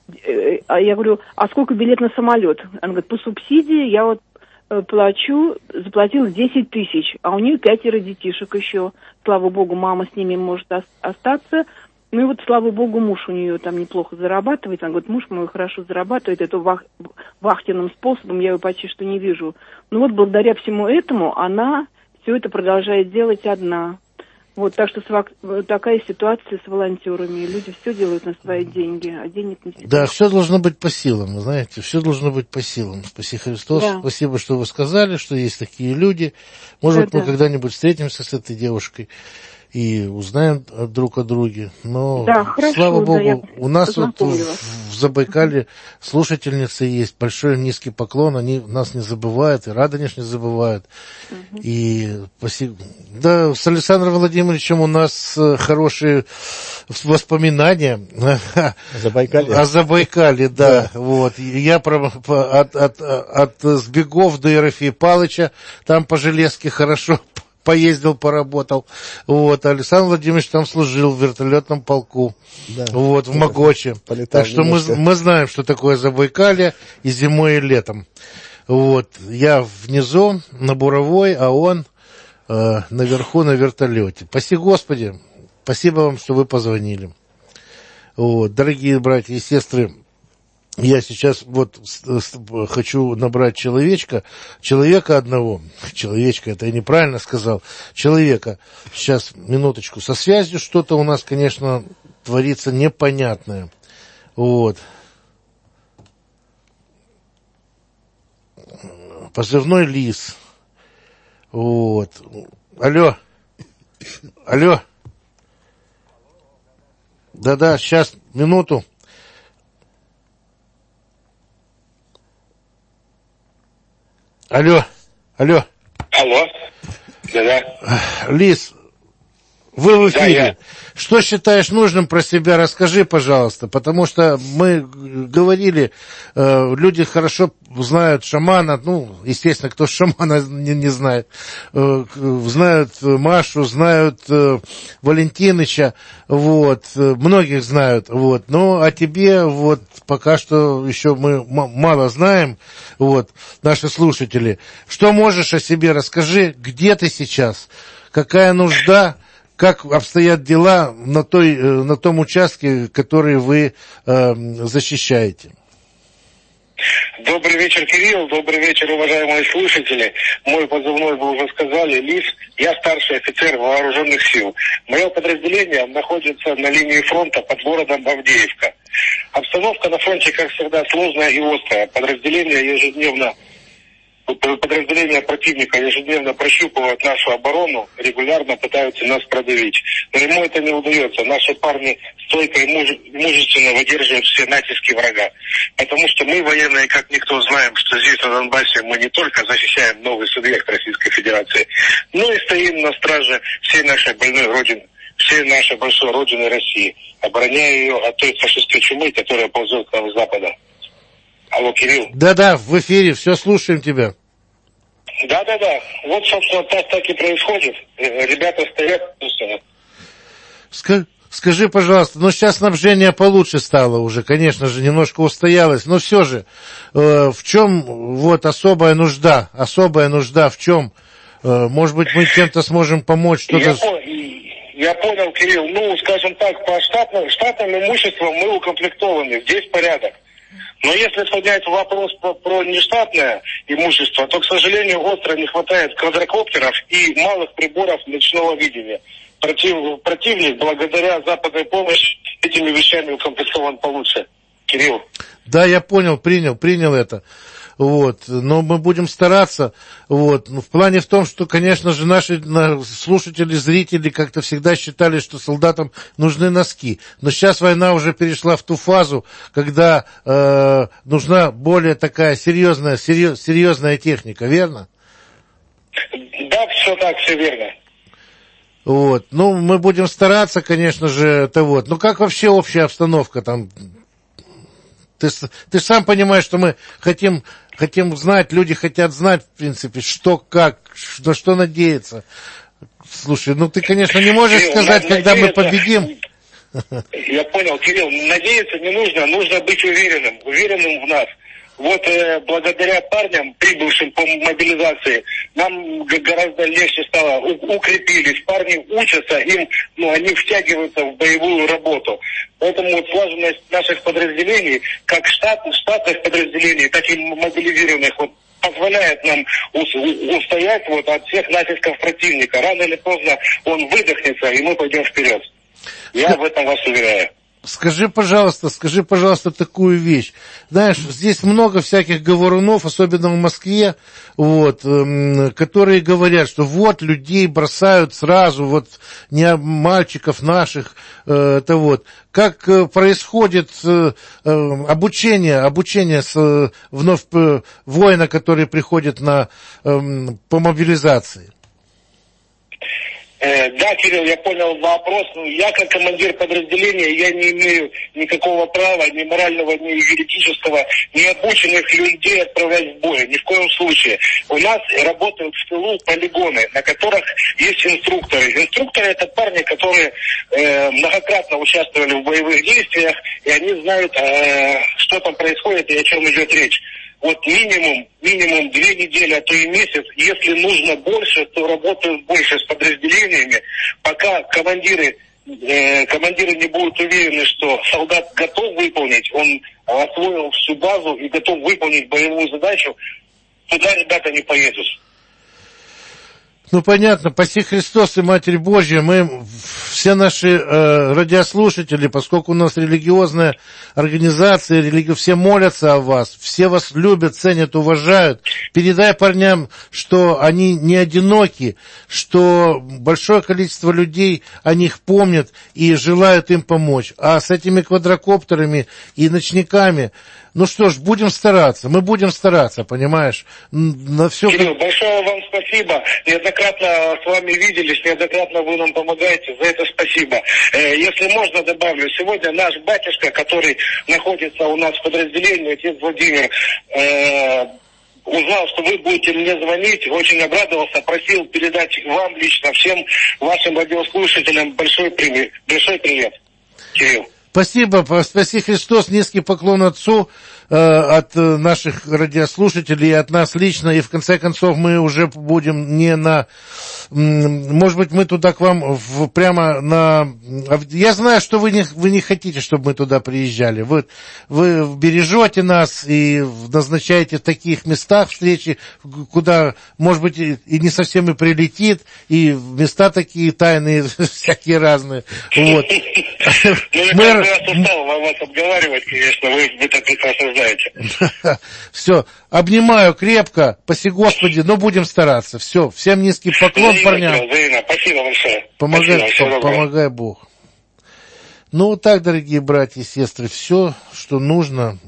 S9: Я говорю, а сколько билет на самолет? Она говорит, по субсидии я заплатила 10 тысяч, а у нее 5 детишек еще. Слава богу, мама с ними может остаться. Слава богу, муж у нее там неплохо зарабатывает. Она говорит, муж мой хорошо зарабатывает, это вахтенным способом, я его почти что не вижу. Благодаря всему этому она все это продолжает делать одна. Так что такая ситуация с волонтерами. Люди все делают на свои деньги, а денег не всегда.
S3: Да, все должно быть по силам, вы знаете, все должно быть по силам. Спаси Христос. Да. Спасибо, что вы сказали, что есть такие люди. Может, мы когда-нибудь встретимся с этой девушкой и узнаем друг о друге. Но,
S9: да, хорошо,
S3: слава Богу,
S9: да,
S3: у нас вот в Забайкале слушательницы есть. Большой низкий поклон, они нас не забывают, и Радонеж не забывают. И да, с Александром Владимировичем у нас хорошие воспоминания о Забайкале, да. Вот. Я от Сбегов до Ерофея Павловича там по железке хорошо поездил, поработал. Вот. Александр Владимирович там служил в вертолетном полку. Да. Вот, в Могоче. Так что мы знаем, что такое Забайкалье и зимой, и летом. Вот. Я внизу, на буровой, а он наверху на вертолете. Спаси Господи. Спасибо вам, что вы позвонили. Вот. Дорогие братья и сестры, я сейчас вот хочу набрать человека одного. Человечка, это я неправильно сказал. Человека. Сейчас, минуточку. Со связью что-то у нас, конечно, творится непонятное. Вот. Позывной Лис. Вот. Алло. Да-да, сейчас, минуту. Алло.
S10: Алло. Да-да.
S3: Лис, вы в эфире.
S10: Да,
S3: Что считаешь нужным про себя, расскажи, пожалуйста, потому что мы говорили, люди хорошо знают шамана, ну, естественно, кто шамана не знает, знают Машу, знают Валентиныча, вот, многих знают, вот, но о тебе вот пока что еще мы мало знаем, вот, наши слушатели. Что можешь о себе, расскажи, где ты сейчас, какая нужда, как обстоят дела на том участке, который вы защищаете?
S10: Добрый вечер, Кирилл. Добрый вечер, уважаемые слушатели. Мой позывной вы уже сказали, Лис. Я старший офицер вооруженных сил. Мое подразделение находится на линии фронта под городом Авдеевка. Обстановка на фронте, как всегда, сложная и острая. Подразделения противника ежедневно прощупывают нашу оборону, регулярно пытаются нас продавить. Но ему это не удается. Наши парни стойко и мужественно выдерживают все натиски врага. Потому что мы, военные, как никто, знаем, что здесь, на Донбассе, мы не только защищаем новый субъект Российской Федерации, но и стоим на страже всей нашей больной родины, всей нашей большой родины России, обороняя ее от той фашистской чумы, которая ползет к нам с запада. Алло, Кирилл.
S3: Да-да, в эфире, все, слушаем тебя.
S10: Да-да-да, вот, собственно, так и происходит. Ребята стоят,
S3: Скажи, пожалуйста, ну сейчас снабжение получше стало уже, конечно же, немножко устоялось, но все же, в чем вот особая нужда в чем? Может быть, мы чем-то сможем помочь, что-то...
S10: Я понял, Кирилл, ну, скажем так, по штатным имуществам мы укомплектованы, здесь порядок. Но если поднять вопрос про нештатное имущество, то, к сожалению, остро не хватает квадрокоптеров и малых приборов ночного видения. Противник, благодаря западной помощи, этими вещами укомплектован получше. Кирилл.
S3: Да, я понял, принял это. Вот, но мы будем стараться, вот, в плане в том, что, конечно же, наши слушатели, зрители как-то всегда считали, что солдатам нужны носки, но сейчас война уже перешла в ту фазу, когда нужна более такая серьезная техника, верно?
S10: Да, все так, все верно.
S3: Вот, ну, мы будем стараться, конечно же, это вот, ну, как вообще общая обстановка там? Ты сам понимаешь, что мы хотим знать, люди хотят знать, в принципе, что, как, на что надеяться. Слушай, ну ты, конечно, не можешь сказать, когда мы победим.
S10: Я понял, Кирилл, надеяться не нужно, нужно быть уверенным в нас. Вот благодаря парням, прибывшим по мобилизации, нам гораздо легче стало, укрепились, парни учатся, они втягиваются в боевую работу. Поэтому вот слаженность наших подразделений, как штатных подразделений, так и мобилизированных, вот, позволяет нам устоять вот от всех натисков противника. Рано или поздно он выдохнется, и мы пойдем вперед. Я в этом вас уверяю.
S3: Скажи, пожалуйста, такую вещь. Знаешь, здесь много всяких говорунов, особенно в Москве, вот, которые говорят, что вот людей бросают сразу, вот не мальчиков наших, это вот. Как происходит обучение вновь воина, который приходит по мобилизации?
S10: Да, Кирилл, я понял вопрос. Я, как командир подразделения, я не имею никакого права, ни морального, ни юридического, ни обученных людей отправлять в бой. Ни в коем случае. У нас работают в тылу полигоны, на которых есть инструкторы. Инструкторы — это парни, которые многократно участвовали в боевых действиях, и они знают, что там происходит и о чем идет речь. Вот минимум 2 недели, а то и месяц. Если нужно больше, то работают больше с подразделениями. Пока командиры не будут уверены, что солдат готов выполнить, он освоил всю базу и готов выполнить боевую задачу, туда ребята не поедут.
S3: Ну, понятно, паси Христос и Матерь Божья, мы, все наши радиослушатели, поскольку у нас религиозная организация, все молятся о вас, все вас любят, ценят, уважают. Передай парням, что они не одиноки, что большое количество людей о них помнят и желают им помочь. А с этими квадрокоптерами и ночниками, ну что ж, будем стараться, мы будем стараться, понимаешь? На все...
S10: Кирилл, большое вам спасибо. Неоднократно с вами виделись, неоднократно вы нам помогаете, за это спасибо. Если можно, добавлю, сегодня наш батюшка, который находится у нас в подразделении, отец Владимир, узнал, что вы будете мне звонить, очень обрадовался, просил передать вам лично, всем вашим радиослушателям большой привет. Кирилл.
S3: Спасибо, спаси Христос, низкий поклон Отцу от наших радиослушателей, от нас лично, и в конце концов мы уже будем не на... Может быть, мы туда к вам прямо на... Я знаю, что вы не хотите, чтобы мы туда приезжали. Вы бережете нас и назначаете в таких местах встречи, куда, может быть, и не совсем и прилетит, и места такие тайные, всякие разные. Вот.
S10: Я устал вас обговаривать, конечно, вы это прекрасно знаете.
S3: Все, обнимаю крепко, паси Господи, но будем стараться. Все, всем низкий поклон парням.
S10: Спасибо большое.
S3: Помогай Бог. Ну, вот так, дорогие братья и сестры, все, что нужно.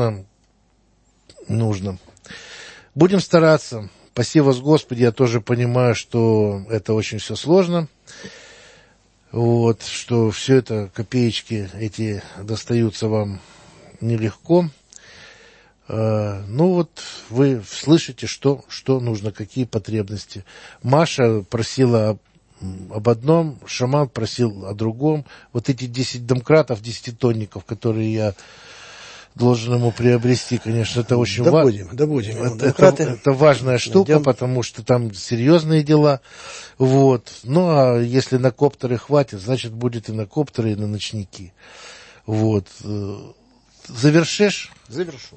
S3: Будем стараться. Спаси вас, Господи, я тоже понимаю, что это очень все сложно. Вот, что все это, копеечки эти достаются вам нелегко. Ну вот, вы слышите, что нужно, какие потребности. Маша просила об одном, Шаман просил о другом. Вот эти 10 домкратов, 10-тонников, которые я должен ему приобрести, конечно, это очень важно. Это важная штука, потому что там серьезные дела. Вот. Ну, а если на коптеры хватит, значит, будет и на коптеры, и на ночники. Вот. Завершишь?
S4: Завершу.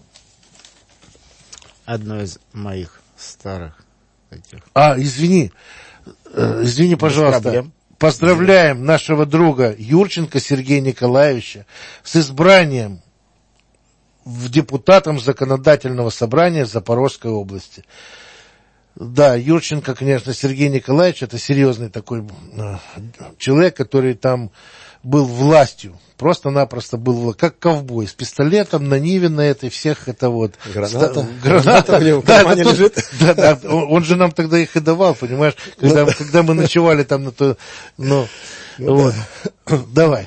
S4: Одно из моих старых этих...
S3: Извини, пожалуйста. Поздравляем нашего друга Юрченко Сергея Николаевича с избранием в депутатом Законодательного собрания Запорожской области. Да, Юрченко, конечно, Сергей Николаевич, это серьезный такой человек, который там был властью, просто-напросто был как ковбой, с пистолетом на Ниве на этой, всех это вот...
S5: Граната в него в кармане лежит.
S3: Да, он же нам тогда их и давал, понимаешь, когда мы ночевали там на то... Вот, давай.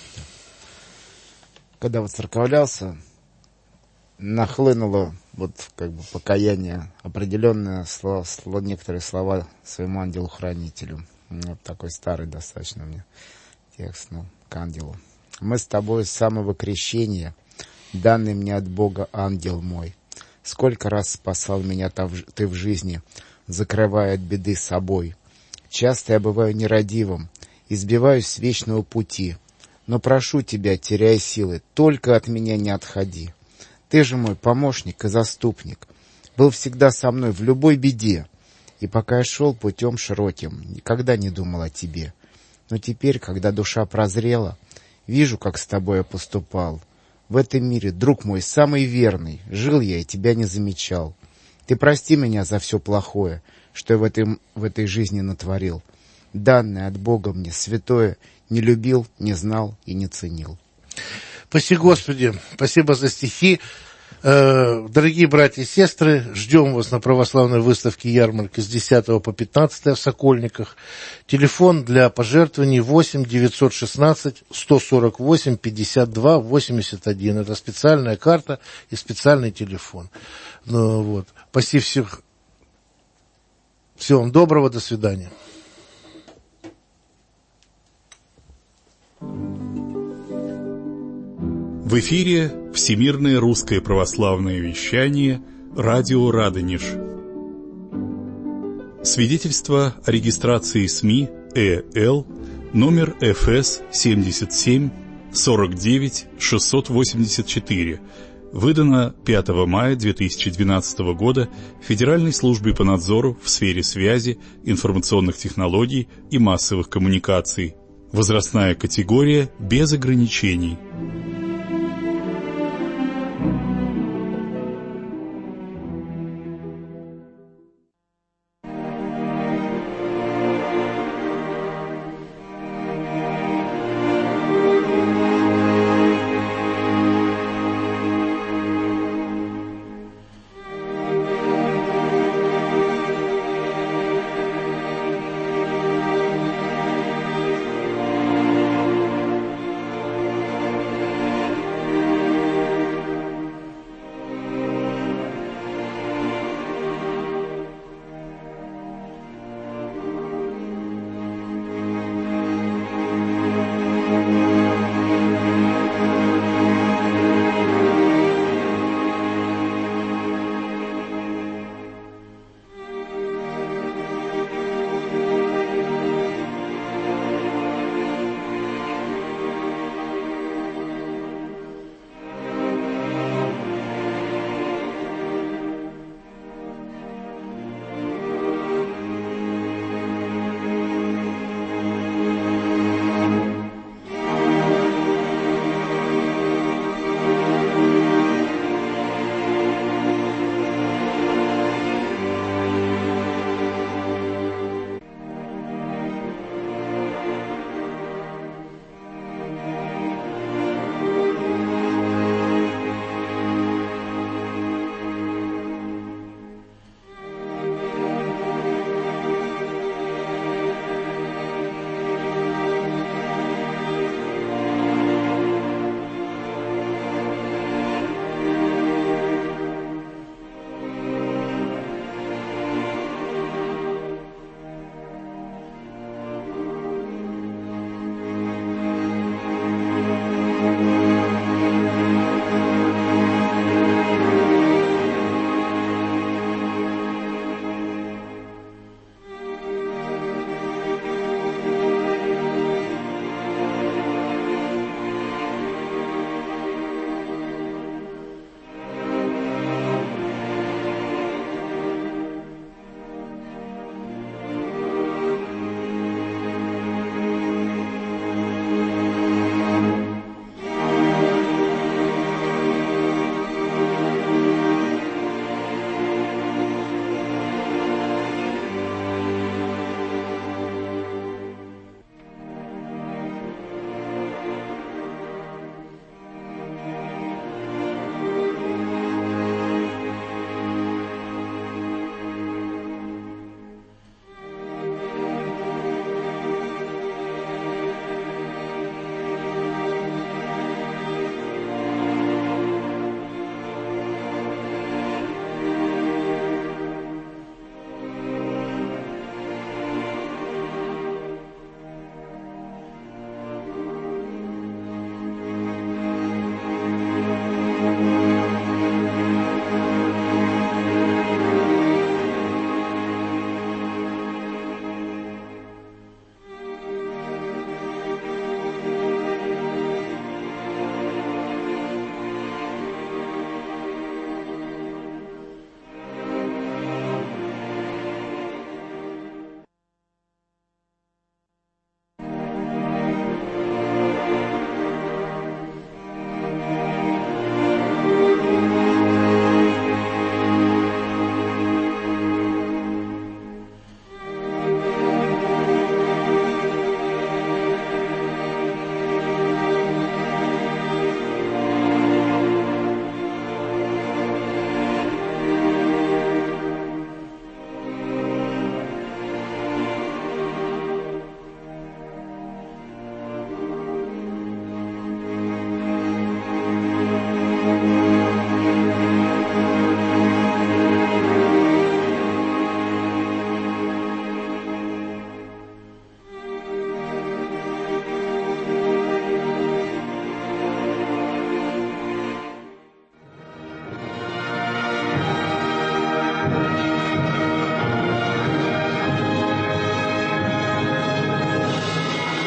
S4: Когда воцерковлялся, нахлынуло вот как бы покаяние, определенные слова, некоторые слова своему ангелу-хранителю. Вот такой старый достаточно мне текст, к ангелу. Мы с тобой с самого крещения, данный мне от Бога ангел мой. Сколько раз спасал меня ты в жизни, закрывая от беды собой. Часто я бываю нерадивым, избиваюсь с вечного пути, но прошу тебя, теряя силы, только от меня не отходи. Ты же мой помощник и заступник, был всегда со мной в любой беде, и пока я шел путем широким, никогда не думал о тебе. Но теперь, когда душа прозрела, Вижу, как с тобой я поступал. В этом мире, друг мой, самый верный. Жил я и тебя не замечал. Ты прости меня за все плохое, что я в этой жизни натворил. Данное от Бога мне святое не любил, не знал и не ценил.
S3: Спаси Господи, спасибо за стихи. Дорогие братья и сестры, ждем вас на православной выставке «Ярмарка» с 10 по 15 в Сокольниках. Телефон для пожертвований 8 916 148 52 81. Это специальная карта и специальный телефон. Ну, вот. Спасибо всех. Всего вам доброго, до свидания.
S11: В эфире Всемирное русское православное вещание «Радио Радонеж». Свидетельство о регистрации СМИ ЭЛ номер ФС 77 49 684, выдано 5 мая 2012 года Федеральной службой по надзору в сфере связи, информационных технологий и массовых коммуникаций. Возрастная категория без ограничений.